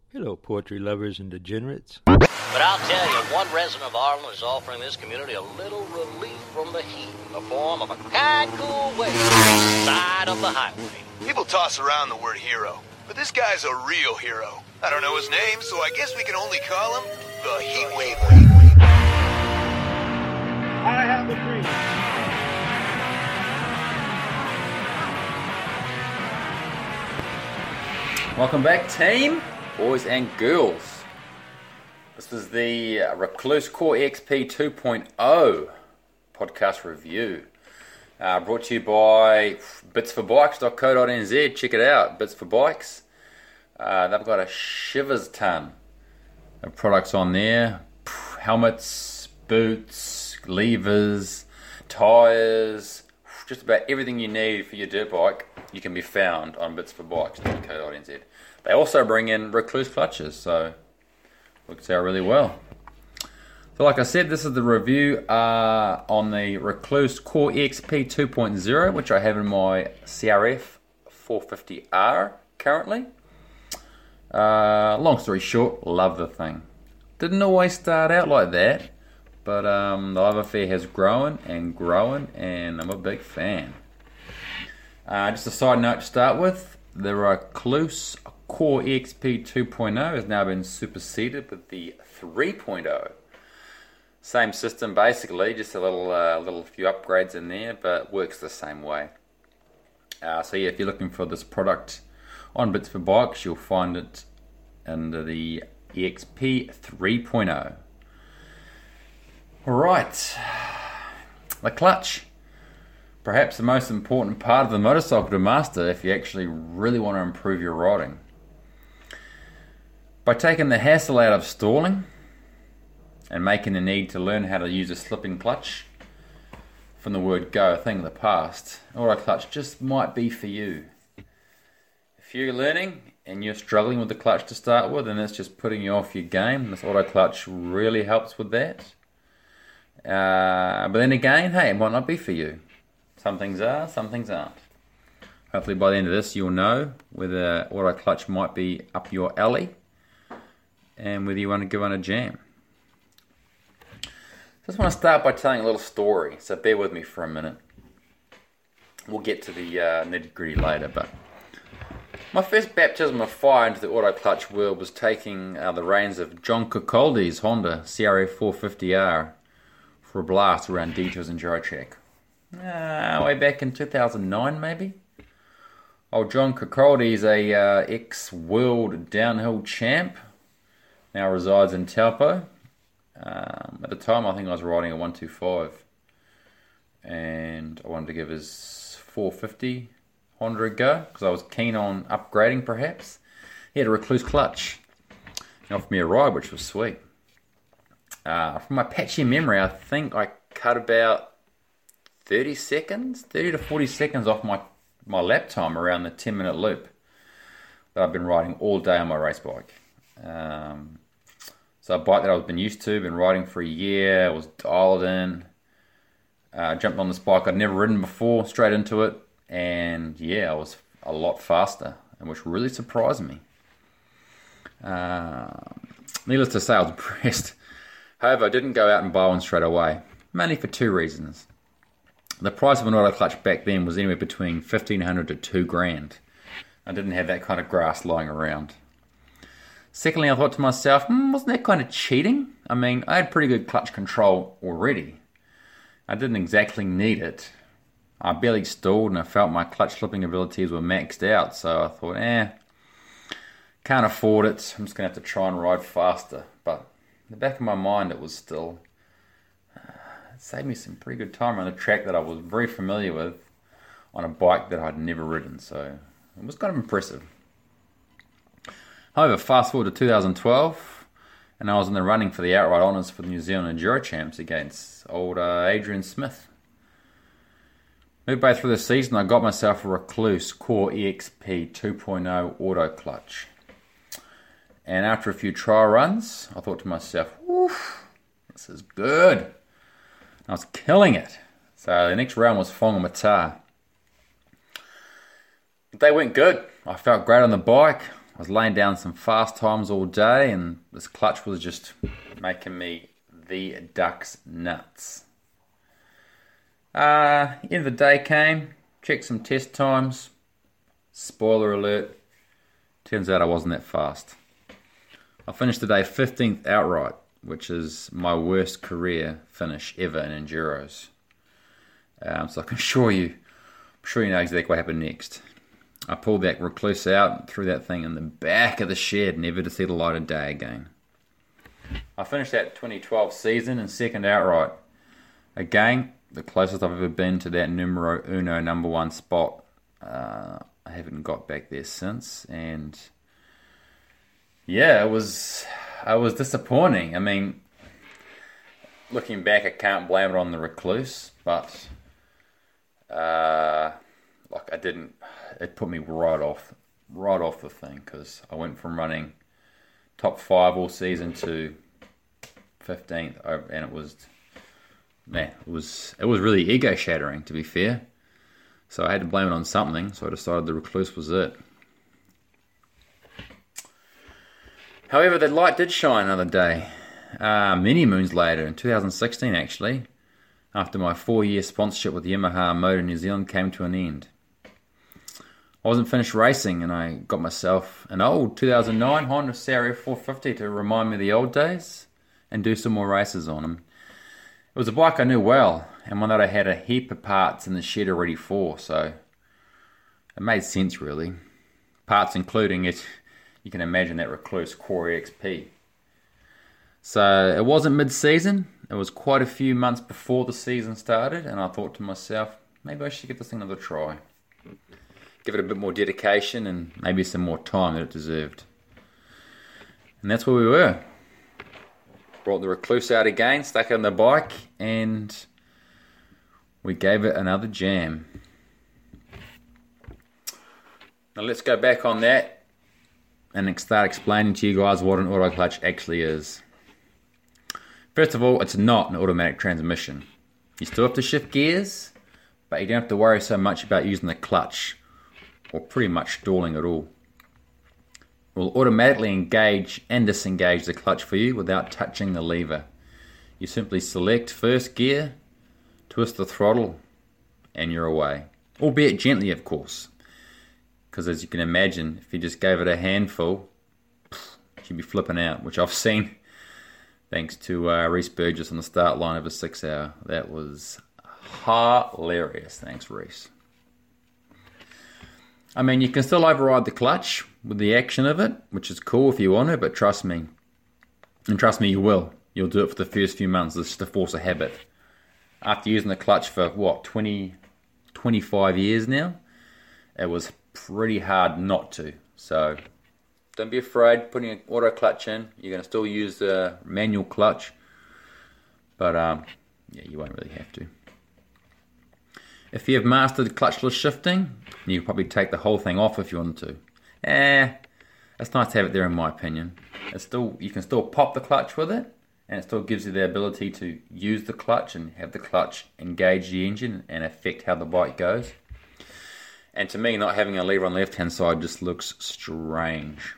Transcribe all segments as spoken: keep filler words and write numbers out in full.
Hello, poetry lovers and degenerates. But I'll tell you, one resident of Arlen is offering this community a little relief from the heat in the form of a kind, cool wave on the side of the highway. People toss around the word hero, but this guy's a real hero. I don't know his name, so I guess we can only call him the Heat Wave. I have a dream. Welcome back, team, boys and girls. This is the uh, Recluse Core X P two point oh podcast review. Uh, brought to you by bits for bikes dot co dot n z. Check it out, Bits for Bikes. Uh, they've got a shivers ton of products on there. Helmets, boots, levers, tyres, just about everything you need for your dirt bike you can be found on bits for bikes dot co dot n z. They also bring in Recluse clutches, so works out really well. So like I said, this is the review uh, on the Recluse Core X P two point oh, which I have in my C R F four fifty R currently. Uh, long story short, love the thing. Didn't always start out like that, but um, the love affair has grown and grown, and I'm a big fan. Uh, just a side note to start with, the Recluse Core X P two point oh has now been superseded with the three point oh. Same system basically, just a little uh, little few upgrades in there, but works the same way. Uh, so yeah, if you're looking for this product on Bits for Bikes, you'll find it under the X P three point oh. Alright, the clutch. Perhaps the most important part of the motorcycle to master if you actually really want to improve your riding. By taking the hassle out of stalling and making the need to learn how to use a slipping clutch from the word go, a thing of the past, auto clutch just might be for you. If you're learning and you're struggling with the clutch to start with and it's just putting you off your game, this auto clutch really helps with that. Uh, but then again, hey, it might not be for you. Some things are, some things aren't. Hopefully by the end of this you'll know whether auto clutch might be up your alley and whether you want to go on a jam. Just want to start by telling a little story, so bear with me for a minute. We'll get to the uh, nitty gritty later, but my first baptism of fire into the auto clutch world was taking uh, the reins of John Kirkcaldy's Honda C R F four fifty R for a blast around Detours and Eurotrack. Uh, way back in two thousand nine maybe. Old John Kirkcaldy is a uh, ex-world downhill champ. Now resides in Taupo. Um, at the time I think I was riding a one twenty-five. And I wanted to give his four fifty Honda a go because I was keen on upgrading perhaps. He had a Recluse clutch. He offered me a ride, which was sweet. Uh, from my patchy memory, I think I cut about thirty seconds, thirty to forty seconds off my, my lap time around the ten minute loop that I've been riding all day on my race bike. Um, so a bike that I've been used to, been riding for a year, was dialed in, uh, jumped on this bike I'd never ridden before, straight into it, and yeah, I was a lot faster, and which really surprised me. Uh, needless to say, I was impressed. However, I didn't go out and buy one straight away, mainly for two reasons. The price of an auto clutch back then was anywhere between fifteen hundred to two grand. I didn't have that kind of grass lying around. Secondly, I thought to myself, hmm, wasn't that kind of cheating? I mean, I had pretty good clutch control already. I didn't exactly need it. I barely stalled and I felt my clutch slipping abilities were maxed out, so I thought, eh, can't afford it. I'm just going to have to try and ride faster. But in the back of my mind, it was still, uh, it saved me some pretty good time on a track that I was very familiar with on a bike that I'd never ridden, so it was kind of impressive. However, fast forward to two thousand twelve, and I was in the running for the outright honours for the New Zealand Enduro Champs against old uh, Adrian Smith. Midway through the season, I got myself a Recluse Core E X P two point oh auto clutch. And after a few trial runs, I thought to myself, woof, this is good. I was killing it. So the next round was Whangamata. They went good. I felt great on the bike. was laying down some fast times all day, and this clutch was just making me the ducks nuts. Uh, end of the day came, checked some test times. Spoiler alert, turns out I wasn't that fast. I finished the day fifteenth outright, which is my worst career finish ever in Enduros. Um, so I can assure you, I'm sure you know exactly what happened next. I pulled that Recluse out and threw that thing in the back of the shed, never to see the light of day again. I finished that twenty twelve season in second outright. Again, the closest I've ever been to that numero uno number one spot. Uh, I haven't got back there since, and yeah, it was, it was disappointing. I mean, looking back, I can't blame it on the Recluse, but uh, like I didn't. It put me right off, right off the thing, because I went from running top five all season to fifteenth, and it was, man, it was it was really ego shattering, to be fair. So I had to blame it on something. So I decided the Recluse was it. However, the light did shine another day, uh, many moons later, in two thousand sixteen actually, after my four-year sponsorship with Yamaha Motor New Zealand came to an end. I wasn't finished racing, and I got myself an old two thousand nine Honda C R F four fifty to remind me of the old days and do some more races on them. It was a bike I knew well, and one that I had a heap of parts in the shed already for, so it made sense really. Parts including it, you can imagine that Recluse Core X P. So it wasn't mid-season, it was quite a few months before the season started, and I thought to myself, maybe I should give this thing another try. Give it a bit more dedication and maybe some more time that it deserved. And that's where we were. Brought the Recluse out again, stuck it on the bike, and we gave it another jam. Now let's go back on that and start explaining to you guys what an auto clutch actually is. First of all, it's not an automatic transmission. You still have to shift gears, but you don't have to worry so much about using the clutch, or pretty much stalling at all. It will automatically engage and disengage the clutch for you without touching the lever. You simply select first gear, twist the throttle, and you're away. Albeit gently, of course. Because as you can imagine, if you just gave it a handful, you'd be flipping out, which I've seen thanks to uh, Reese Burgess on the start line of a six hour. That was hilarious. Thanks, Reese. I mean, you can still override the clutch with the action of it, which is cool if you want to, but trust me, and trust me, you will. You'll do it for the first few months. It's just a force of habit. After using the clutch for, what, twenty, twenty-five years now, it was pretty hard not to. So don't be afraid putting an auto clutch in. You're going to still use the manual clutch, but um, yeah, you won't really have to. If you have mastered clutchless shifting, you could probably take the whole thing off if you wanted to. Eh, it's nice to have it there in my opinion. It's still, you can still pop the clutch with it, and it still gives you the ability to use the clutch and have the clutch engage the engine and affect how the bike goes. And to me, not having a lever on the left hand side just looks strange.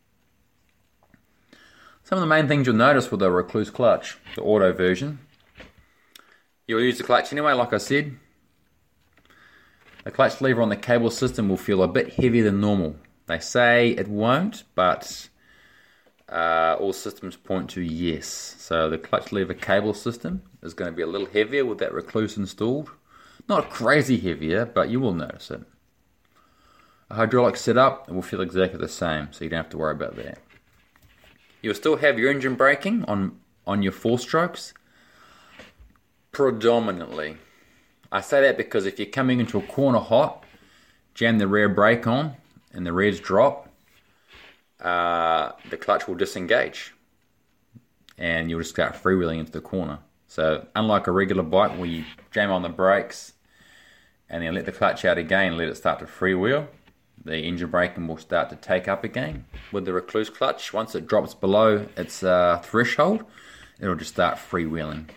Some of the main things you'll notice with the Recluse clutch, the auto version, you'll use the clutch anyway, like I said. The clutch lever on the cable system will feel a bit heavier than normal. They say it won't, but uh, all systems point to yes. So the clutch lever cable system is going to be a little heavier with that Recluse installed. Not crazy heavier, but you will notice it. A hydraulic setup, it will feel exactly the same, so you don't have to worry about that. You'll still have your engine braking on, on your four strokes, predominantly. I say that because if you're coming into a corner hot, jam the rear brake on, and the rears drop, uh, the clutch will disengage, and you'll just start freewheeling into the corner. So unlike a regular bike where you jam on the brakes and then let the clutch out again and let it start to freewheel, the engine braking will start to take up again. With the Recluse clutch, once it drops below its uh, threshold, it'll just start freewheeling.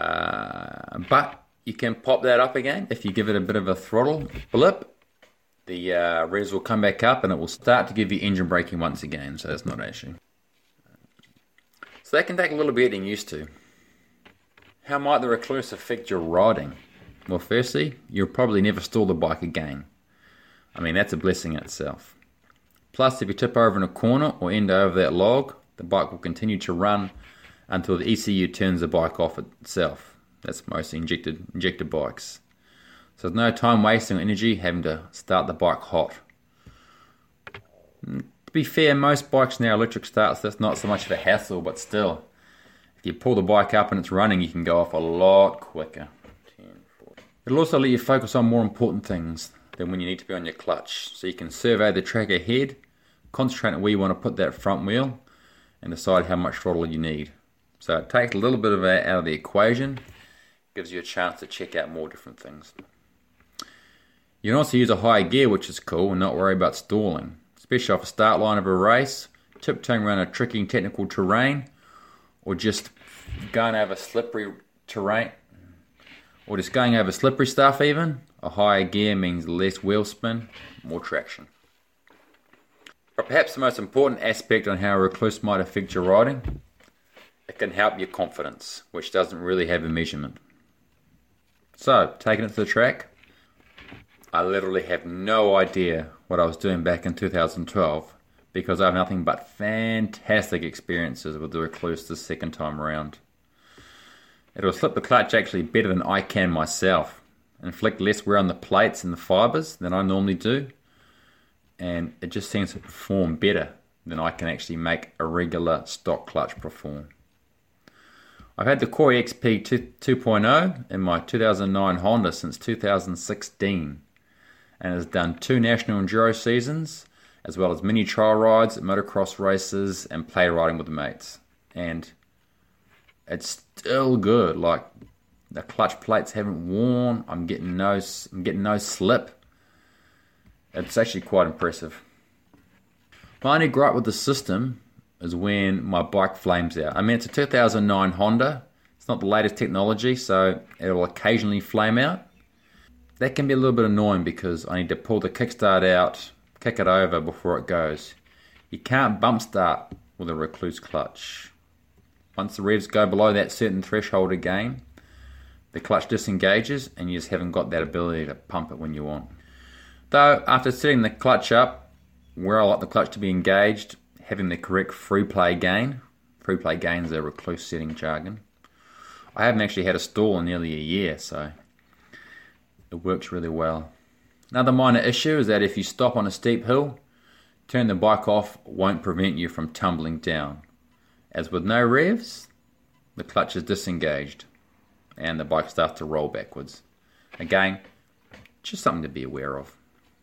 Uh, but you can pop that up again if you give it a bit of a throttle blip. the uh, revs will come back up and it will start to give you engine braking once again, so that's not an issue. So that can take a little bit getting used to. How might the Recluse affect your riding? Well, firstly, you'll probably never stall the bike again. I mean, that's a blessing in itself. Plus, if you tip over in a corner or end over that log, the bike will continue to run until the E C U turns the bike off itself. That's mostly injected injected bikes. So there's no time wasting or energy having to start the bike hot. To be fair, most bikes now are electric starts, so that's not so much of a hassle, but still, if you pull the bike up and it's running, you can go off a lot quicker. It'll also let you focus on more important things than when you need to be on your clutch. So you can survey the track ahead, concentrate on where you want to put that front wheel, and decide how much throttle you need. So it takes a little bit of that out of the equation, gives you a chance to check out more different things. You can also use a higher gear, which is cool, and not worry about stalling, especially off a start line of a race, tiptoeing around a tricky technical terrain, or just going over slippery terrain, or just going over slippery stuff even. A higher gear means less wheel spin, more traction. But perhaps the most important aspect on how a Recluse might affect your riding, it can help your confidence, which doesn't really have a measurement. So, taking it to the track, I literally have no idea what I was doing back in two thousand twelve because I have nothing but fantastic experiences with the Recluse the second time around. It'll slip the clutch actually better than I can myself, inflict less wear on the plates and the fibres than I normally do, and it just seems to perform better than I can actually make a regular stock clutch perform. I've had the Core X P two point oh in my two thousand nine Honda since two thousand sixteen, and has done two national enduro seasons, as well as mini trial rides at motocross races and play riding with mates. And it's still good. Like, the clutch plates haven't worn. I'm getting no, I'm getting no slip. It's actually quite impressive. My only gripe with the system is when my bike flames out. I mean, it's a two thousand nine Honda. It's not the latest technology, so it will occasionally flame out. That can be a little bit annoying because I need to pull the kickstart out, kick it over before it goes. You can't bump start with a Recluse clutch. Once the revs go below that certain threshold again, the clutch disengages and you just haven't got that ability to pump it when you want. Though, after setting the clutch up, where I like the clutch to be engaged, having the correct free play gain, free play gain is a Recluse setting jargon, I haven't actually had a stall in nearly a year, so it works really well. Another minor issue is that if you stop on a steep hill, turn the bike off won't prevent you from tumbling down. As with no revs, the clutch is disengaged and the bike starts to roll backwards. Again, just something to be aware of.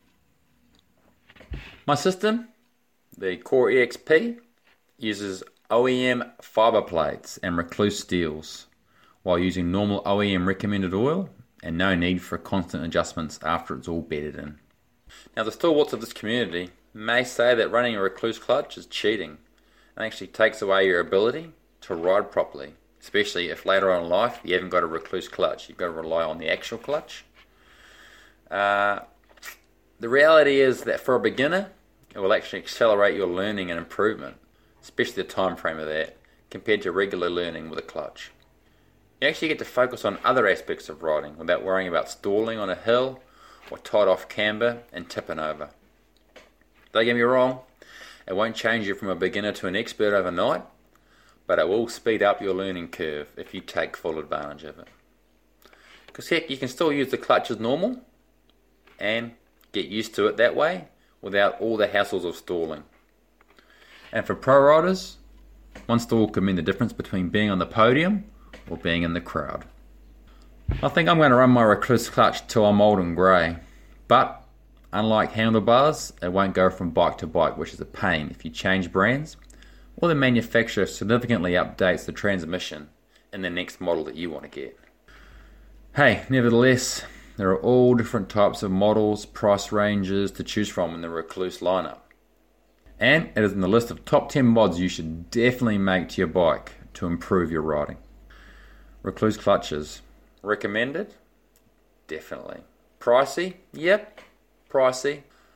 My system, the Core E X P, uses O E M fibre plates and Recluse steels while using normal O E M recommended oil and no need for constant adjustments after it's all bedded in. Now, the stalwarts of this community may say that running a Recluse clutch is cheating and actually takes away your ability to ride properly, especially if later on in life you haven't got a Recluse clutch. You've got to rely on the actual clutch. Uh, the reality is that for a beginner, it will actually accelerate your learning and improvement, especially the time frame of that, compared to regular learning with a clutch. You actually get to focus on other aspects of riding without worrying about stalling on a hill or tight off camber and tipping over. Don't get me wrong, it won't change you from a beginner to an expert overnight, but it will speed up your learning curve if you take full advantage of it. Because heck, you can still use the clutch as normal and get used to it that way without all the hassles of stalling. And for pro riders, one stall can mean the difference between being on the podium or being in the crowd. I think I'm going to run my Recluse clutch till I'm old and grey, but unlike handlebars, it won't go from bike to bike, which is a pain if you change brands or the manufacturer significantly updates the transmission in the next model that you want to get. Hey, nevertheless, there are all different types of models, price ranges to choose from in the Recluse lineup. And it is in the list of top ten mods you should definitely make to your bike to improve your riding. Recluse clutches. Recommended? Definitely. Pricey? Yep, pricey.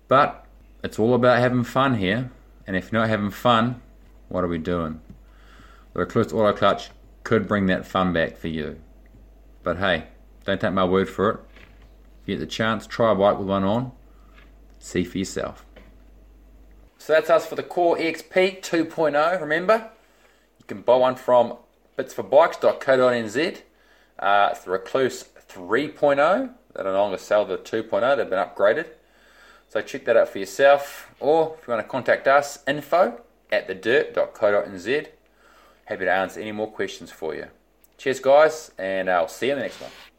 But it's all about having fun here. And if you're not having fun, what are we doing? The Recluse Auto Clutch could bring that fun back for you. But hey, don't take my word for it. If you get the chance, try a bike with one on. See for yourself. So that's us for the Core E X P two point oh. Remember, you can buy one from bits for bikes dot co dot n z. Uh, it's the Recluse three point oh. They no longer sell the two point oh. They've been upgraded. So check that out for yourself. Or if you want to contact us, info at the dirt dot co dot n z. Happy to answer any more questions for you. Cheers, guys, and I'll see you in the next one.